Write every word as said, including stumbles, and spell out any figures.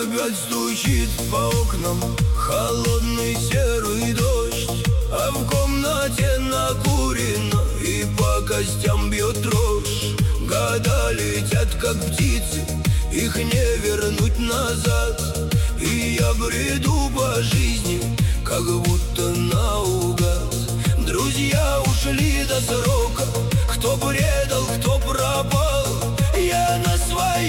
Опять стучит по окнам холодный серый дождь, а в комнате накурено и по костям бьет дрожь. Года летят, как птицы, их не вернуть назад, и я бреду по жизни, как будто наугад. Друзья ушли до срока, кто предал, кто пропал, я на своей